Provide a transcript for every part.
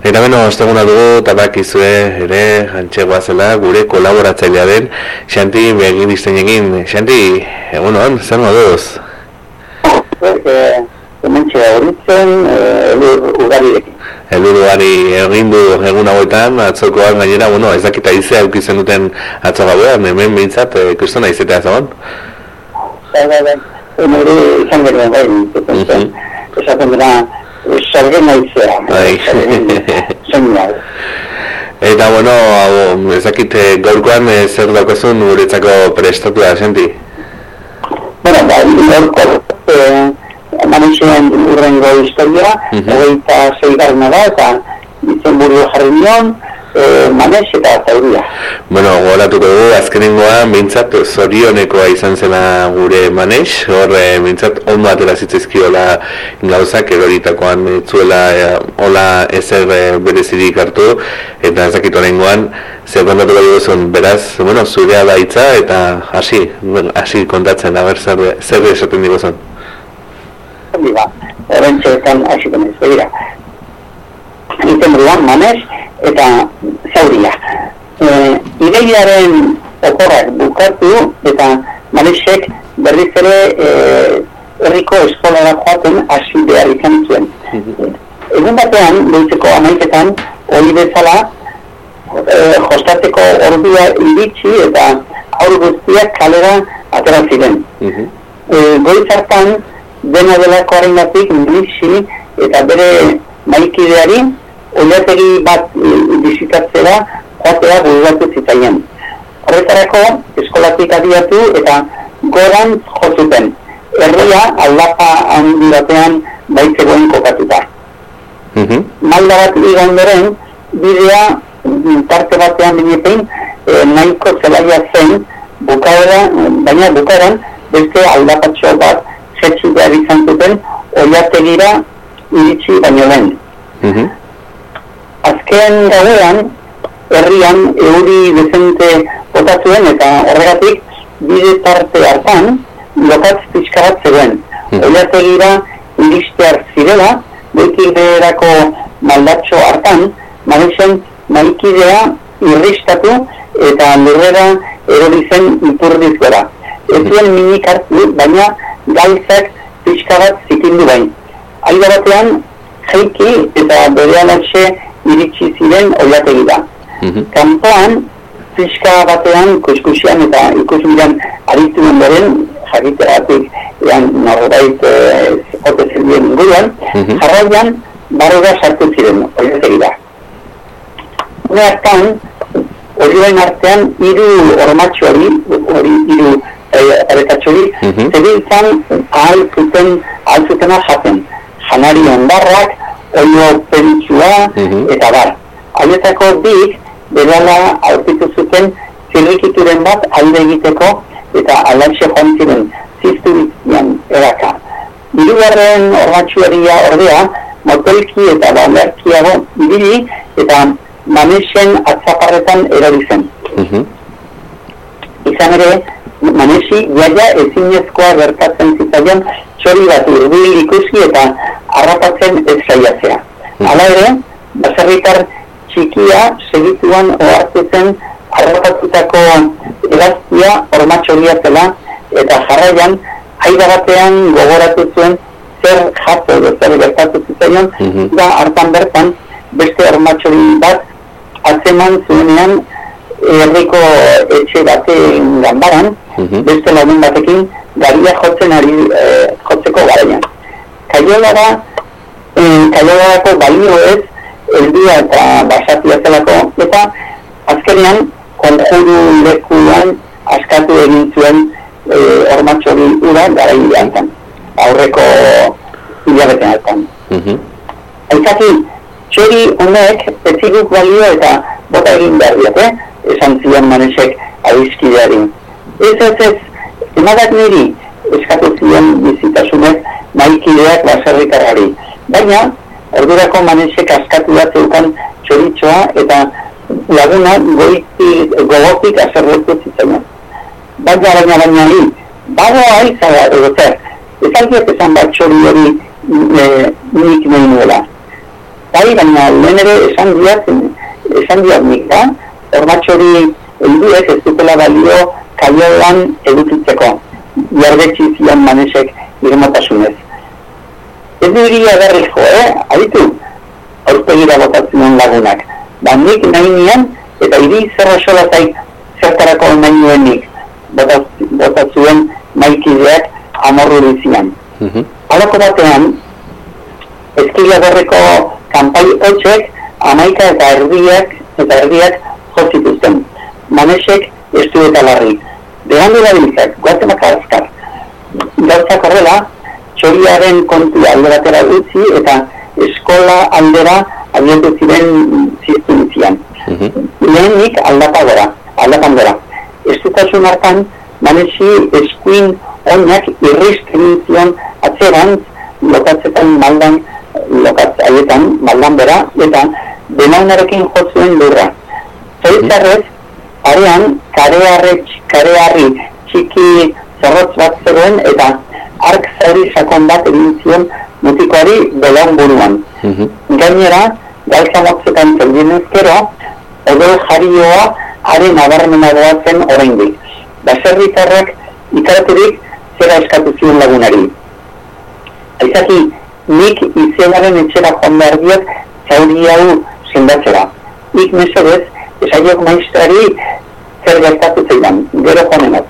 Eta beno, osteguna dugu, tabakizue ere, jantxegoa zela, gure kolaboratzailea den, Xanti Begiristen egin. Xanti, egunon, zer moduz? Hementxe horitzen, elur ugarirekin. Elur ugari egin du egun hauetan, atzokoan gainera, ez dakita izea eukizen duten atzo gauean, hemen behintzat, kristona izetea zagon? Nire izan genuen gain, esaten dira, salgen naizea. Eta ez dakit gaurkoan zer daukazun guretzako prestatu da, Xanti? Gaurko manexean urrengo historia, 26 da, eta izenburu jarri nion, Manex eta Zauria. Gogoratuko dugu, azkenengoan mintzat zorionekoa izan zela gure Manex, hor mintzat ondo atera zitzaizkiola gauzak, eroritakoan zuela hola ezer berezirik hartu, eta ez dakit horrengoan zer kontatuko duguzun, beraz, zurea da hitza eta hasi kontatzen, zer esaten diguzun. Horrentxeetan hasiko naiz, begira. Izenburuan Manex eta Zauria. Ideiaren oporrak bukatu eta Manexek berriz ere herriko eskolara joaten hasi behar izan zuen. Egun batean, goizeko 11etan, hori bezala, jostateko ordua iritsi eta aur guztiak kalera atera ziren. Goiz hartan, dena delakoaren gatik Manexi eta bere maikideari oilategi bat bizitatzera joatea bururatu zitzaien. Horretarako, eskolatik abiatu eta goran jozuten. Herria aldapa handi batean baitzegoen kokatuta. Malda bat igandoren, bidea tarte batean binepein nahiko zelaia zen, baina bukaeran beste aldapatxo bat jetsu behar izan zuten oilategira iritsi baino lehen. Azken gauean, herrian euri dezente botatuen eta horregatik bide tarte hartan lokatz pixkarat zegoen. Oilategira iristear zirela, goikideerako maldatxo hartan, Manexen maikidea irristatu eta lurrera erori zen ipurdiz gora. Ez zuen minik hartu, baina galtzak pixkarat zikindu bain. Aida batean, jaiki eta berean iritsi ziren oilategira. Kanpoan, pixka batean, kuskusian eta ikusmiran aritu ondoren, jakiteratik norbait ote zildien inguruan, jarraian, barrera sartu ziren oilategira. Une hartan, horien artean, hiru ormatxori, hiru aretatxori, zebiltzan ahal zutena jaten. Janari ondarrak, oio peritsua eta bar. Haietako bik berala aurkitu zuten zirrikituren bat alde egiteko eta alaxe joan ziren zizturizian eraka. Hirugarren ormatxuaria ordea motelki eta balerkiago ibili eta Manexen atzaparretan erori zen. Izan ere, Manexi jaia ezinezkoa gertatzen zitzaion txori bat hurbil ikusi eta harrapatzen ez saiatzea. Hala ere, baserritar txikia segituan ohartu zen harrapatutako egaztia ormatxoria zela eta jarraian aida batean gogoratu zuen zer jato edo zer gertatu zitzaion, da hartan bertan beste ormatxori bat atzeman zuenean herriko etxe baten ganbaran, beste lagun batekin garia jotzeko garaian. Kaiolarako balio ez, eldia eta basatia zelako, eta azkenean konjuru lekuan askatu egin zuen ormatxori ura garai hantan, aurreko hilabeten hartan. Aitzaki, txori honek etziguk balio eta bota egin behar diate, esan zion Manexek abizkideari. Ez, emadak niri eskatu zion bizitasunez maikideak baserrikarrari. Baina, ordurako Manexek askatu bat zeukan txoritxoa eta laguna gogotik azerretu zitzaion. Baina li, bagoa izala edo zer, ez aldiak esan bat txori hori nik nahi nuela. Bai, baina lehen ere esan diat nik da, hormatxori helduek ez dutela balio kaioan edukitzeko, jardetsi zion Manesek irmotasunez. Ez du iria berrizko, aditu, aurpegira botatzen lagunak. Ba, nik nahi nian, eta hiri zerra sola zaik zertarako nahi nuen nik, botatzuen maikideak amorru dizian. Halako batean, eskila berreko kanpai hotxek, 11 eta erdiak jotzituzten. Manesek ez du eta larri. Behandu da biltzak, guatemaka azkar. Gauzak horrela, txoriaren kontu alde batera utzi eta eskola aldera abientu ziren ziztunizian. Lehenik aldapan gora. Estutasun hartan, Manesi eskuin oinak irrizten zion atzerantz lokatzetan maldan bera, eta benaunarekin jotzuen lurra. Zoitzarrez, arean karearri txiki zerrotz bat zegoen eta ark zauri sakon bat egin zion mutikoari belaun buruan. Gainera, galtza motzetan zeldien ezkero, odol jarioa haren abarmena doazen oraindik. Baserritarrak ikaraturik zera eskatu zion lagunari. Aizaki, nik izenaren etxera joan behar diot zauri hau sendatzera. Ik mesedez, esaiok maestrari zer gertatu zeidan, gero joanenak.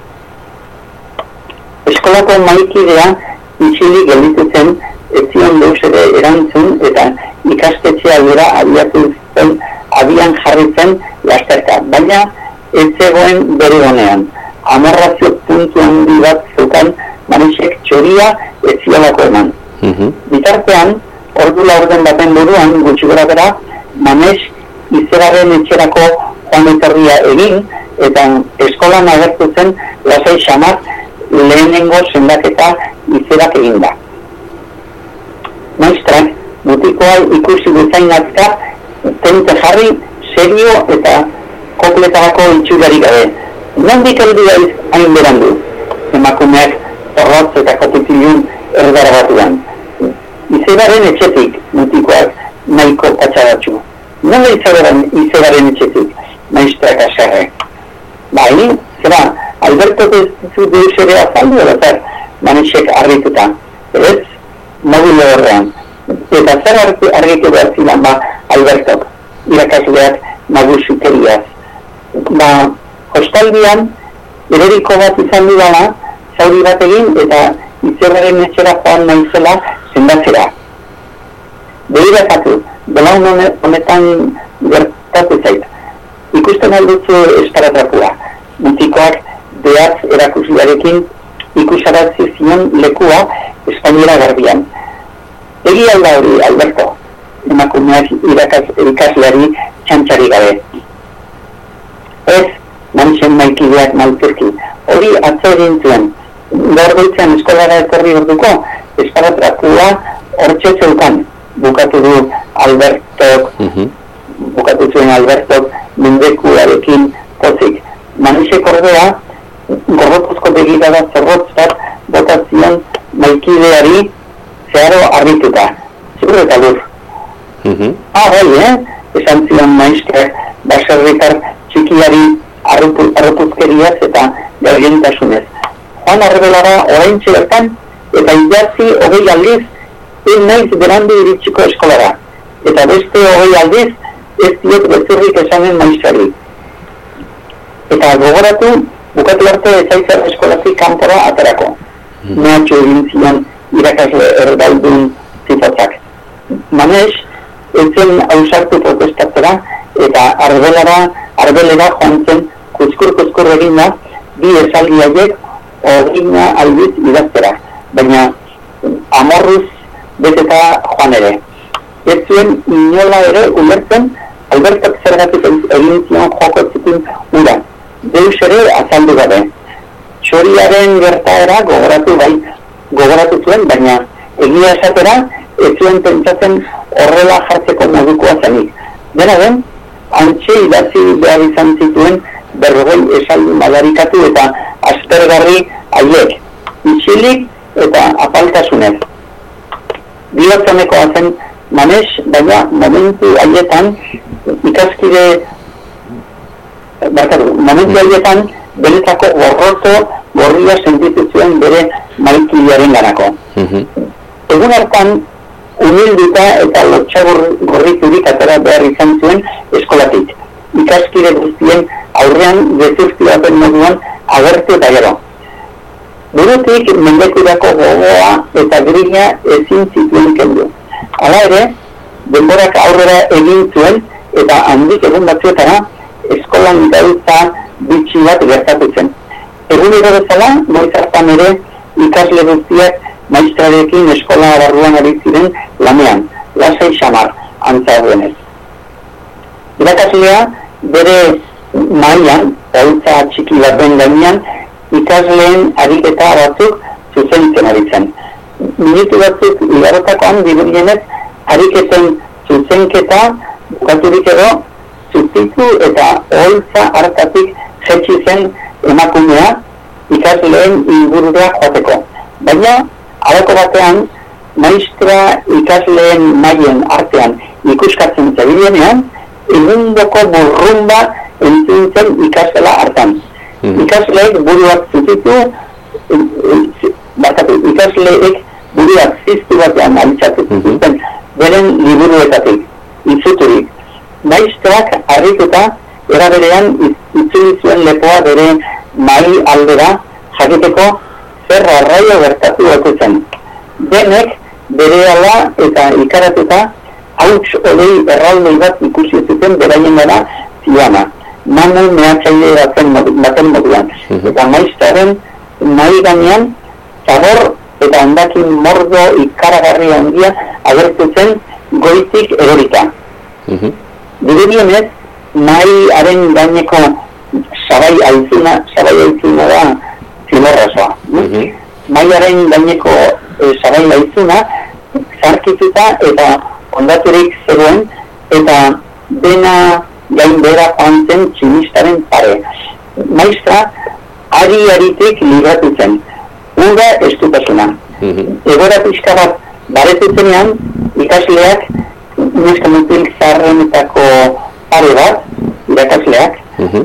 Eskolako maikidea itxili gelditu zen, ez zion deus ere erantzun eta ikastetxea gura abian jarri zen lasterka, baina ez zegoen bere honean. Amorrazio puntu handi bat zeukan Manesek txoria ez ziolako eman. Bitartean, ordu laurden baten buruan gutxi gora bera, Manes izeraren etxerako joan etorria egin eta eskolan agertu zen lasai xamar lehenengo sendaketa izerak eginda. Maestrak, mutikoa ikusi bezain azkar, tente jarri, serio eta kokletarako itxurari gabe. Nondik heldu daiz hain berandu, emakumeak zorrotz eta kotitilun erdara batuan. Izebaren etxetik, mutikoak nahiko patxadatxu. Nola izebaren etxetik, maestrak aserre. Bai, zera, Alberto ez deus ere azaldu edo Manesek argituta. Ez, mobile horrean. Eta zer argitu behar zidan, Albertok, irakasleak nagusukeriaz. Hostaldian, ereriko bat izan dudala, zauri bat egin eta izerraren etxera joan naizela sendatzera. Behirakatu, belaun honetan gertatu zait. Ikusten aldutzu esparatrapua. Mutikoak behatz erakuslearekin ikusaratzi zion lekua Espainiera garbian. Egi alda hori, Alberto, emakumeak ikasleari txantxari gabe. Ez, Manesen maikideak maltzurki. Hori atzo egin zuen. Gaur goitzen eskolara etorri orduko, esparatrapua hortxe zeukan. Bukatu zuen Albertok mendekuarekin pozik. Manesek ordea, gorrotuzko begirada zorrotz bat botazion maikideari zeharo arrituta. Zur eta lur. Bai, esan zion maestrak baserritar txikiari arrupuzkeriaz eta gargentasunez. Joan Arbelara oraintxe bertan eta idatzi 20 aldiz ez naiz berandu iritsiko eskolara. Eta beste 20 aldiz ez diot bezurrik esanen maestrari. Eta gogoratu, bukatu arte ezaizar eskolatik kanpora aterako. Mehatxu egin zion irakasle erdaldun zipotzak. Manes ez zen ausartu protestatzera eta arbelera joan zen kuskur eginda bi esaldi haiek ogina aldiz idaztera, baina amorruz beteta joan ere. Ez zuen inola ere ulertzen Albertok zergatik egin zion joko txikin ura, deus ere azaldu gabe. Txoriaren gertaera gogoratu zuen, baina egia esatera ez zuen pentsatzen horrela jartzeko modukoa zenik. Dena den, antxe idatzi behar izan zituen 40 esaldi madarikatu eta aspergarri haiek, itxilik eta apaltasunez. Bihotzanekoa zen Manes, baina momentu haietan benetako gorria sentitu zuen bere maikidearen ganako. Egun hartan, humilduta eta lotxa gorriturik atera behar izan zuen eskolatik. Ikaskide guztien aurrean gezurti baten moduan agertu eta gero. Burutik mendekurako gogoa eta grina ezin zituen kendu. Hala ere, denborak aurrera egin zuen eta handik egun batzuetara eskolan gaitza bitxi bat gertatu zen. Egunero bezala, goiz hartan ere ikasle guztiak maistrarekin eskola barruan ari ziren lanean, lasai xamar, antza duenez. Irakaslea bere mailan, gaitza txiki baten gainean, ikasleen ariketa batzuk zuzentzen ari zen. Minutu batzuk igarotakoan dirudienez ariketen zuzenketa bukaturik edo zutitu eta oholtza hartatik jetxi zen emakumea ikasleen ingurura joateko. Baina, halako batean, maistra ikasleen maien artean ikuskatzen zebilenean, egundoko burrumba entzun zen ikasela hartan. Ikasleek buruak zutitu, ikasleek buruak ziztu batean alitzatu zuten beren liburuetatik, itzuturik. Maistrak harrituta eraberean itzuli zuen lepoa bere mai aldera jakiteko zer arraio gertatu zen. Denek berehala eta ikaratuta hauts odei erraldoi bat ikusi zuten beraien gara ziana. Manu mehatzaile baten moduan. Eta maistraren mai gainean zabor eta hondakin mordo ikaragarri handia agertu zen goitik erorita. Dirudionez, maiaren gaineko sabai aitzuna da zimorrasoa. Maiaren gaineko sabai aitzuna zarkituta eta ondaturik zegoen eta dena gain behera joan zen tximistaren pare. Maistra ari-aritik libratu zen. Uda estutasuna. Egora pixka bat baretu zenean, ikasleak neska mutil zaharrenetako pare bat, irakasleak,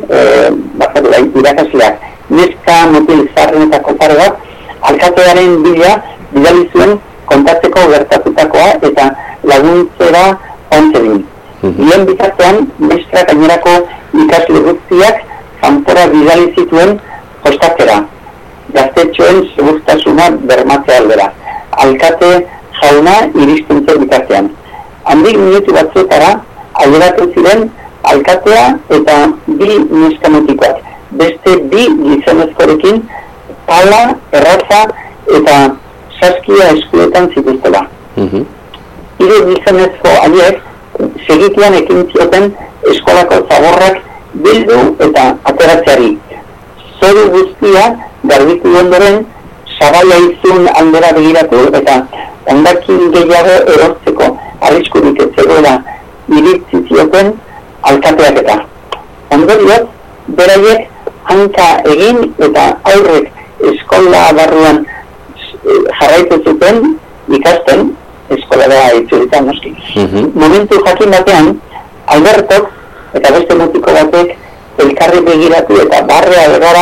neska mutil zaharrenetako pare bat, alkatearen bidali zuen kontatzeko gertatutakoa eta laguntzera ontzedin. Bien bitartean, maistra gainerako ikasle guztiak kanpora bidali zituen jostatzera. Gaztetxoen segurtasuna bermatzea aldera. Alkate jauna iristen zen bitartean. Handik minutu batzuetara alderatu ziren alkatea eta bi neskamutikoak. Beste bi gizonezkorekin pala, erratza eta saskia eskuetan zituztela. Hiru gizonezko haiek segituan ekin zioten eskolako zaborrak bildu eta ateratzeari. Zoru guztia garbitu ondoren sabaia izun aldera begiratu eta hondakin gehiago erortzeko arriskurik ez zegoela iritzi zioten alkateak eta. Ondorioz, beraiek hanka egin eta aurrek eskola barruan jarraitu zuten ikasten eskolara itzuritan noski. Momentu jakin batean, Albertok eta beste mutiko batek elkarri begiratu eta barre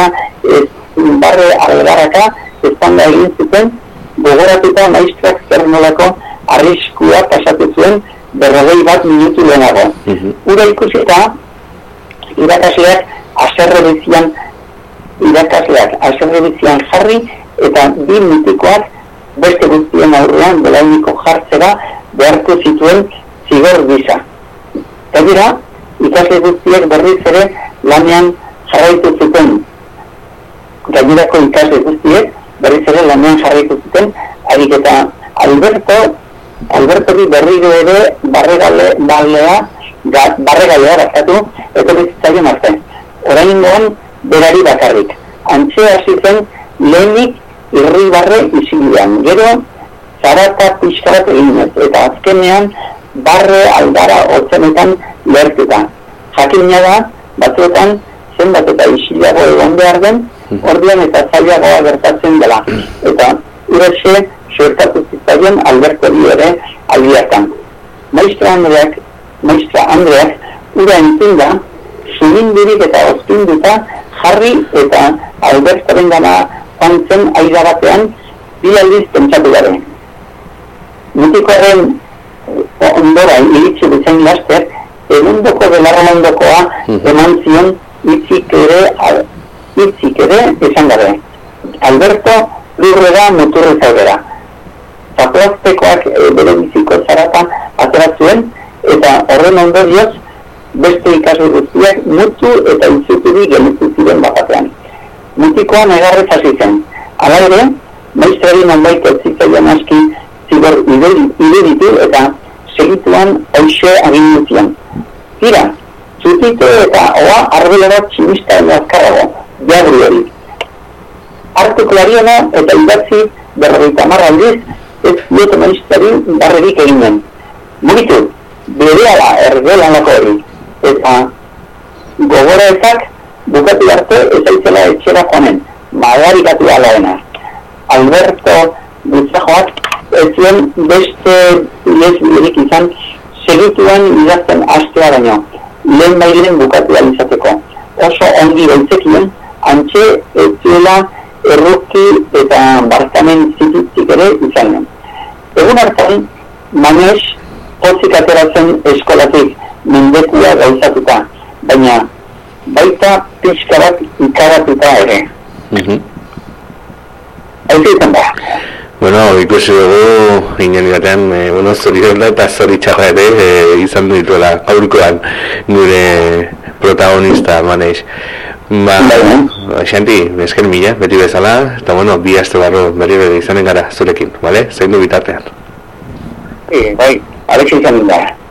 algaraka eztanda egin zuten, gogoratuta maistrak zer nolako arriskua pasatu zuen 41 minutu lehenago. Ura ikusita, irakasleak aserrebizian jarri eta bi mutikoak beste guztien aurrean belauniko jartzera behartu zituen zigor gisa. Gainera, ikasle guztiek berriz ere lanean jarraitu zuten. Gainerako ikasle guztiek berriz ere lanean jarraitu zuten, ariketa Albertori berriro ere barregalea rakatu etorri zitzaien arte. Oraingoan berari bakarrik. Antxe hasi zen lehenik irribarre isilean. Gero, zarata pixkarat eginez eta azkenean barre aldara hotzenetan lehertuta. Jakina da, batzuetan zenbat eta isilago egon behar den, ordean eta zailagoa gertatzen dela. Eta urexe suertatu zitzaien Albertori ere aldiakan. maistra Andreak ura entzunda, sumindurik eta ozpinduta jarri eta Albertoren gana joan zen aira batean bi aldiz pentsatu gabe. Mutikoaren ondora iritsi bezain laster, egundoko belarra ondokoa eman zion hitzik ere esan gabe. Alberto lurrera muturrez aurrera. Zaplaztekoak bere biziko zarata atera zuen eta horren ondorioz beste ikasle guztiak mutu eta izuturi gelditu ziren bapatean. Mutikoa negarrez hasi zen. Hala ere, maistrari nonbait ez zitzaion aski zigor iruditu eta segituan hoxe agindu zion. Tira, zutitu eta oa arbelera tximista azkarrago, jagri hori. Hartu klariona eta idatzi 50 aldiz ez diote maistrari barrerik eginen. Mugitu, berehala ergelanako hori. Eta gogora ezak bukatu arte ez aitzela etxera joanen, madarikatu alaena. Alberto Gutzajoak ez zuen beste lesbirik izan segituan idazten hastea baino, lehen bailen bukatu alizateko. Oso ongi baitzekien, antxe ez zuela erruki eta barkamen zititzik ere izanen. Egun hartan, Manes pozik ateratzen eskolatik, mendekua gauzatuta, baina baita pixka bat ikaratuta ere. Haizu izan da. Bueno, ikusi dugu, inen batean, zorion da eta zoritxarra ere izan dituela aurkoan gure protagonista, Maneix. Xanti, esker mila, beti bezala, eta bi aste barro berri izanen gara zurekin, bale? Zaindu bitartean. Bai, Alexi izan gara.